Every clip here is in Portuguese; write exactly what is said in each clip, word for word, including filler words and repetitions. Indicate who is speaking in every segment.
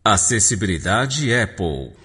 Speaker 1: Acessibilidade Apple.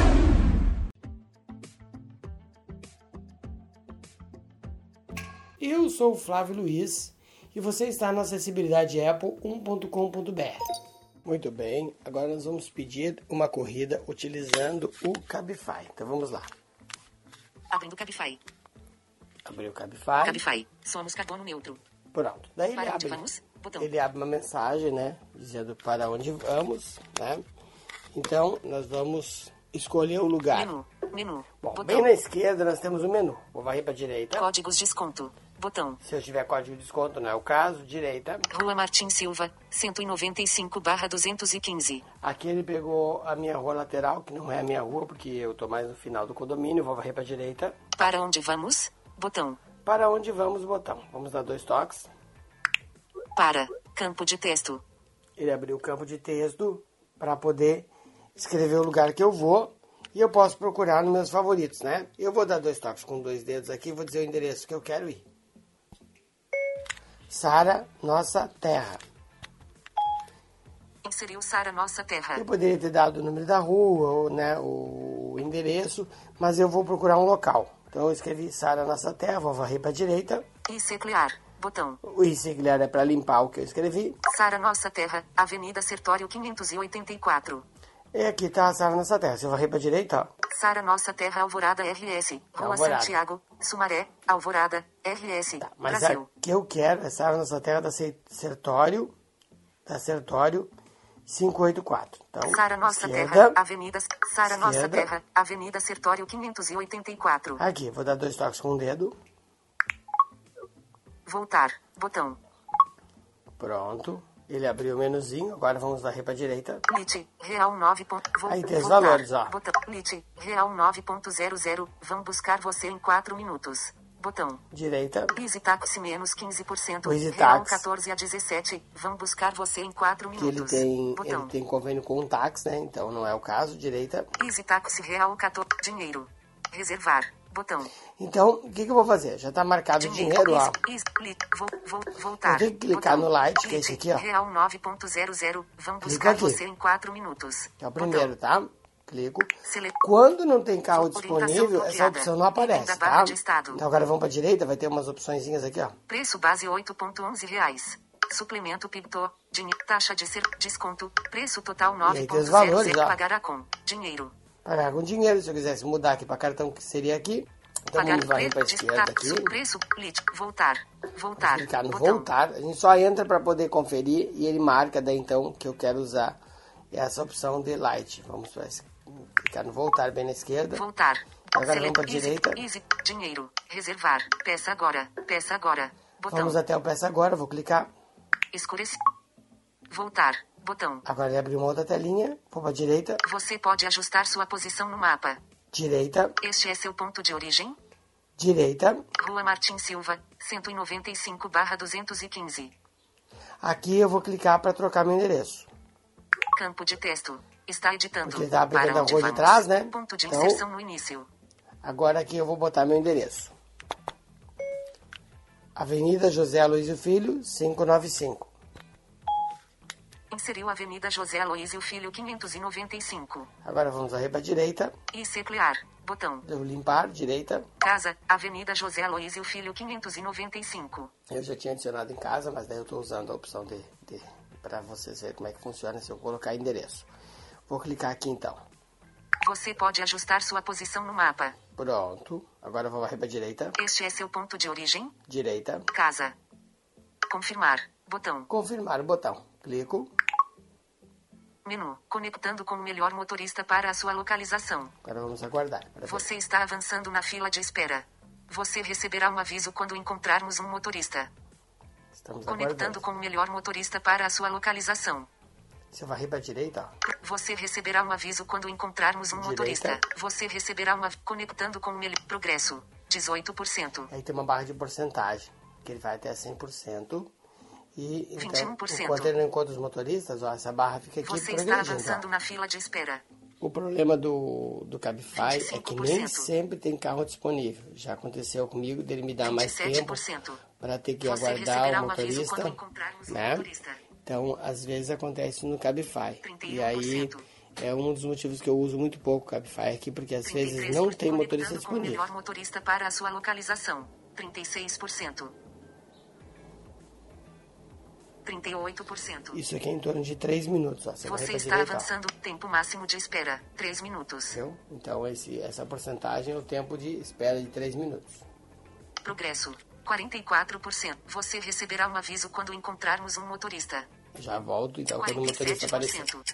Speaker 2: Eu sou o Flávio Luiz e você está na Acessibilidade Apple um ponto com ponto b r. Muito bem, agora nós vamos pedir uma corrida utilizando o Cabify. Então vamos lá.
Speaker 3: Abrindo Cabify.
Speaker 2: Abriu o Cabify.
Speaker 3: Cabify. Somos carbono neutro.
Speaker 2: Pronto. Daí ele
Speaker 3: Para onde
Speaker 2: abre,
Speaker 3: vamos? Botão.
Speaker 2: ele abre uma mensagem, né? Dizendo para onde vamos, né? Então nós vamos escolher o lugar.
Speaker 3: Menu. Menu.
Speaker 2: Bom,
Speaker 3: Botão.
Speaker 2: bem na esquerda nós temos o menu. Vou varrer para a direita.
Speaker 3: Códigos desconto. Botão.
Speaker 2: Se eu tiver código de desconto, não é o caso. Direita.
Speaker 3: Rua Martim Silva, cento e noventa e cinco barra duzentos e quinze.
Speaker 2: Aqui ele pegou a minha rua lateral, que não é a minha rua, porque eu estou mais no final do condomínio. Vou varrer para a direita.
Speaker 3: Para onde vamos? Botão.
Speaker 2: Para onde vamos, botão. Vamos dar dois toques.
Speaker 3: Para. Campo de texto.
Speaker 2: Ele abriu o campo de texto para poder escrever o lugar que eu vou. E eu posso procurar nos meus favoritos, né? Eu vou dar dois toques com dois dedos aqui e vou dizer o endereço que eu quero ir. Sara, Nossa Terra.
Speaker 3: Inseriu Sara Nossa Terra.
Speaker 2: Eu poderia ter dado o número da rua, ou, né, o endereço, mas eu vou procurar um local. Então eu escrevi Sara Nossa Terra, vou varrer para a direita.
Speaker 3: E seclear. Botão.
Speaker 2: O reciclar é para limpar o que eu escrevi.
Speaker 3: Sara Nossa Terra, Avenida Sertório quinhentos e oitenta e quatro.
Speaker 2: E aqui está a Sara Nossa Terra. Se eu varrer para a direita, ó.
Speaker 3: Sara Nossa Terra, Alvorada R S. Rua
Speaker 2: Alvorada.
Speaker 3: Santiago, Sumaré, Alvorada, R S.
Speaker 2: Tá, mas
Speaker 3: Brasil.
Speaker 2: a que eu quero é Sara Nossa Terra da Sertório, da Sertório quinhentos e oitenta e quatro. Então,
Speaker 3: Sara Nossa
Speaker 2: esquerda,
Speaker 3: Terra, Avenida Sara Nossa
Speaker 2: esquerda.
Speaker 3: Terra, Avenida Sertório quinhentos e oitenta e quatro.
Speaker 2: Aqui, vou dar dois toques com o dedo.
Speaker 3: Voltar. Botão.
Speaker 2: Pronto. Ele abriu o menuzinho. Agora vamos varrer para a direita.
Speaker 3: Lit, real nove. Vo
Speaker 2: Aí tem os
Speaker 3: voltar.
Speaker 2: valores, ó.
Speaker 3: Botão. Lit, real nove ponto zero zero. Vão buscar você em quatro minutos. Botão.
Speaker 2: Direita.
Speaker 3: Easy Taxi menos quinze por cento.
Speaker 2: O Easy
Speaker 3: Real
Speaker 2: Taxi.
Speaker 3: quatorze a dezessete. Vão buscar você em quatro
Speaker 2: Que ele
Speaker 3: minutos.
Speaker 2: tem,
Speaker 3: Botão.
Speaker 2: ele tem convênio com um táxi, né? Então não é o caso. Direita.
Speaker 3: Easy Taxi real quatorze. Dinheiro. Reservar. Botão.
Speaker 2: Então, o que, que eu vou fazer? Já está marcado o dinheiro, ó.
Speaker 3: Easy, easy, lit, vo, vo, voltar.
Speaker 2: Eu tenho que clicar
Speaker 3: Botão.
Speaker 2: no light, que é
Speaker 3: Lit,
Speaker 2: esse aqui, ó.
Speaker 3: Real nove ponto zero zero. Vão
Speaker 2: Clica
Speaker 3: buscar
Speaker 2: aqui.
Speaker 3: você em quatro minutos.
Speaker 2: Que é o primeiro, tá? Clico.
Speaker 3: Sele-
Speaker 2: Quando não tem carro
Speaker 3: Orientação
Speaker 2: disponível, essa
Speaker 3: bloqueada.
Speaker 2: opção não aparece,
Speaker 3: Da barra
Speaker 2: tá?
Speaker 3: de estado.
Speaker 2: Então agora vamos para a direita, vai ter umas opçõezinhas aqui, ó.
Speaker 3: Preço base oito ponto onze reais. Suplemento Picto. Dinheiro. Taxa de ser. Desconto. Preço total
Speaker 2: E
Speaker 3: nove
Speaker 2: aí tem
Speaker 3: ponto
Speaker 2: os
Speaker 3: zero
Speaker 2: valores,
Speaker 3: zero.
Speaker 2: ó.
Speaker 3: Pagará com. Dinheiro.
Speaker 2: Pagar com dinheiro, se eu quisesse mudar aqui para cartão, que seria aqui. Então
Speaker 3: Pagar
Speaker 2: vamos varrer para a
Speaker 3: preço.
Speaker 2: esquerda aqui.
Speaker 3: Su- Preço. Lit. Voltar. Voltar.
Speaker 2: Clicar no
Speaker 3: Botão.
Speaker 2: voltar. A gente só entra para poder conferir e ele marca daí então que eu quero usar essa opção de light. Vamos pra esse- clicar no voltar bem na esquerda.
Speaker 3: Voltar.
Speaker 2: Agora
Speaker 3: Select-
Speaker 2: vamos pra
Speaker 3: easy,
Speaker 2: direita.
Speaker 3: Easy. Dinheiro. Reservar. Peça agora. Peça agora. Botão.
Speaker 2: Vamos até o peça agora, vou clicar.
Speaker 3: Escurecer. Voltar. Botão.
Speaker 2: Agora ele abriu uma outra telinha, vou para a direita,
Speaker 3: Você pode ajustar sua posição no mapa.
Speaker 2: direita,
Speaker 3: Este é seu ponto de origem?
Speaker 2: direita.
Speaker 3: Rua Martim Silva, cento e noventa e cinco barra duzentos e quinze.
Speaker 2: Aqui eu vou clicar para trocar meu endereço.
Speaker 3: Campo de texto. Está editando.
Speaker 2: Porque ele tá aplicando
Speaker 3: Para
Speaker 2: a
Speaker 3: onde
Speaker 2: rua de
Speaker 3: vamos?
Speaker 2: trás, né?
Speaker 3: Ponto de
Speaker 2: Então-
Speaker 3: inserção no início.
Speaker 2: Agora aqui eu vou botar meu endereço. Avenida José Aloysio Filho, quinhentos e noventa e cinco.
Speaker 3: Inseriu Avenida José Aloysio Filho quinhentos e noventa e cinco.
Speaker 2: Agora vamos varrer para a direita,
Speaker 3: E seclear. Botão.
Speaker 2: eu limpar, direita.
Speaker 3: Casa. Avenida José Aloysio Filho quinhentos e noventa e cinco.
Speaker 2: Eu já tinha adicionado em casa, mas daí eu estou usando a opção de, de para vocês verem como é que funciona se eu colocar endereço. Vou clicar aqui então.
Speaker 3: Você pode ajustar sua posição no mapa.
Speaker 2: Pronto. Agora eu vou varrer para a direita,
Speaker 3: Este é seu ponto de origem?
Speaker 2: direita.
Speaker 3: Casa. Confirmar. Botão.
Speaker 2: Confirmar o botão. Clico.
Speaker 3: Menu. Conectando com o melhor motorista para a sua localização.
Speaker 2: Agora vamos aguardar. para ver.
Speaker 3: Você está avançando na fila de espera. Você receberá um aviso quando encontrarmos um motorista.
Speaker 2: Estamos
Speaker 3: Conectando
Speaker 2: aguardando.
Speaker 3: com o melhor motorista para a sua localização.
Speaker 2: Se eu varrer para a direita, ó.
Speaker 3: Você receberá um aviso quando encontrarmos um
Speaker 2: Direita.
Speaker 3: motorista. Você receberá um aviso. Conectando com o melhor. Progresso. dezoito por cento.
Speaker 2: Aí tem uma barra de porcentagem, que ele vai até cem por cento. E então,
Speaker 3: vinte e um por cento.
Speaker 2: enquanto ele não encontra os motoristas, ó, essa barra fica aqui
Speaker 3: Você está
Speaker 2: progredindo.
Speaker 3: avançando
Speaker 2: Ó.
Speaker 3: na fila de espera.
Speaker 2: O problema do, do Cabify é que nem
Speaker 3: vinte e cinco por cento.
Speaker 2: sempre tem carro disponível. Já aconteceu comigo dele me dar mais
Speaker 3: vinte e sete
Speaker 2: tempo
Speaker 3: por cento.
Speaker 2: para ter que
Speaker 3: Você
Speaker 2: aguardar
Speaker 3: receberá
Speaker 2: o
Speaker 3: um aviso
Speaker 2: motorista,
Speaker 3: quando encontrarmos um
Speaker 2: né?
Speaker 3: motorista.
Speaker 2: Então, às vezes acontece no Cabify.
Speaker 3: trinta
Speaker 2: E
Speaker 3: e um por
Speaker 2: aí
Speaker 3: cento.
Speaker 2: É um dos motivos que eu uso muito pouco o Cabify aqui, porque às vezes não tem motorista
Speaker 3: Conectando com o
Speaker 2: disponível.
Speaker 3: melhor motorista para a sua localização. trinta e seis por cento. trinta e oito por cento.
Speaker 2: Isso aqui é em torno de três minutos. Ó. Você,
Speaker 3: Você
Speaker 2: vai
Speaker 3: está
Speaker 2: direita,
Speaker 3: avançando.
Speaker 2: ó.
Speaker 3: Tempo máximo de espera. três minutos.
Speaker 2: Viu? Então esse, essa porcentagem é o tempo de espera de três minutos.
Speaker 3: Progresso. quarenta e quatro por cento. Você receberá um aviso quando encontrarmos um motorista.
Speaker 2: Já volto, então, quando o
Speaker 3: quarenta e
Speaker 2: motorista
Speaker 3: sete por
Speaker 2: aparecer.
Speaker 3: cento.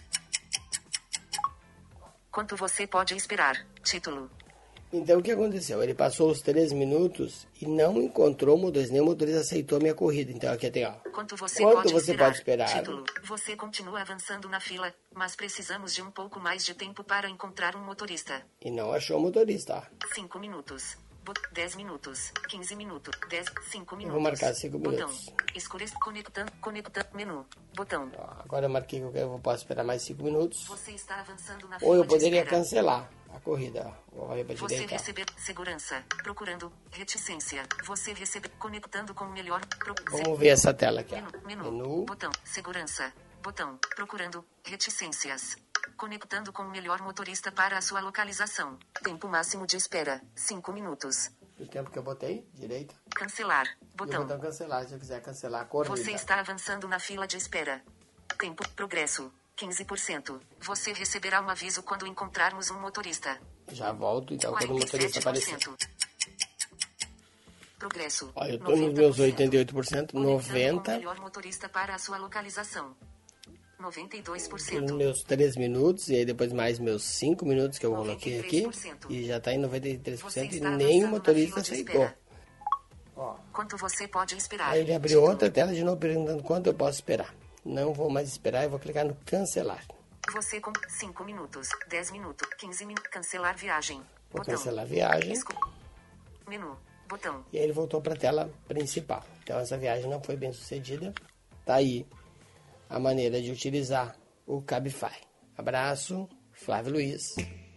Speaker 3: Quanto você pode esperar? Título.
Speaker 2: Então, o que aconteceu? Ele passou os três minutos e não encontrou o motorista, nem o motorista aceitou a minha corrida. Então, aqui tem, ó.
Speaker 3: Quanto você,
Speaker 2: Quanto
Speaker 3: pode,
Speaker 2: você
Speaker 3: esperar?
Speaker 2: pode esperar?
Speaker 3: Título. Você continua avançando na fila, mas precisamos de um pouco mais de tempo para encontrar um motorista.
Speaker 2: E não achou o motorista, ó.
Speaker 3: cinco minutos. dez minutos. quinze minutos. dez. cinco minutos.
Speaker 2: vou marcar cinco
Speaker 3: Botão.
Speaker 2: minutos.
Speaker 3: Escurecer. Conectando. Conectando. Menu. Botão.
Speaker 2: Ó, agora eu marquei que eu quero- eu posso esperar mais cinco minutos.
Speaker 3: Você está avançando na fila
Speaker 2: Ou eu
Speaker 3: de
Speaker 2: poderia
Speaker 3: espera.
Speaker 2: cancelar a corrida, ó. Vou olhar pra
Speaker 3: Você
Speaker 2: direita, ó.
Speaker 3: receber segurança. Procurando. Reticência. Você receber. Conectando com o melhor. Pro,
Speaker 2: Vamos ver essa tela aqui, ó.
Speaker 3: Menu, menu,
Speaker 2: Menu.
Speaker 3: botão, segurança, botão, procurando, reticências. Conectando com o melhor motorista para a sua localização. Tempo máximo de espera, cinco minutos.
Speaker 2: O tempo que eu botei, direita.
Speaker 3: Cancelar,
Speaker 2: E o
Speaker 3: botão.
Speaker 2: botão cancelar, se eu quiser cancelar a corrida.
Speaker 3: Você está avançando na fila de espera. Tempo, progresso, quinze por cento. Você receberá um aviso quando encontrarmos um motorista.
Speaker 2: Já volto, então, quando o motorista aparecer.
Speaker 3: quarenta e sete por cento. Progresso.
Speaker 2: Ó, eu tô nos meus oitenta e oito por cento, noventa
Speaker 3: O melhor motorista para a sua localização. noventa e dois por
Speaker 2: nos
Speaker 3: cento.
Speaker 2: meus três minutos, e aí depois mais meus cinco minutos que eu coloquei aqui.
Speaker 3: noventa e três por cento.
Speaker 2: E já tá em noventa e três por
Speaker 3: Você
Speaker 2: cento e
Speaker 3: está
Speaker 2: nem o
Speaker 3: avançando na
Speaker 2: motorista
Speaker 3: fila de
Speaker 2: aceitou.
Speaker 3: espera.
Speaker 2: Ó,
Speaker 3: Quanto você pode esperar?
Speaker 2: aí ele abriu outra tela de novo perguntando quanto eu posso esperar. Não vou mais esperar, eu vou clicar no cancelar.
Speaker 3: Você com cinco minutos, dez minutos, quinze minutos. Cancelar viagem.
Speaker 2: Vou
Speaker 3: Botão.
Speaker 2: cancelar a viagem.
Speaker 3: Esco- Menu. Botão.
Speaker 2: E aí ele voltou para a tela principal. Então essa viagem não foi bem sucedida. Tá aí a maneira de utilizar o Cabify. Abraço, Flávio Luiz.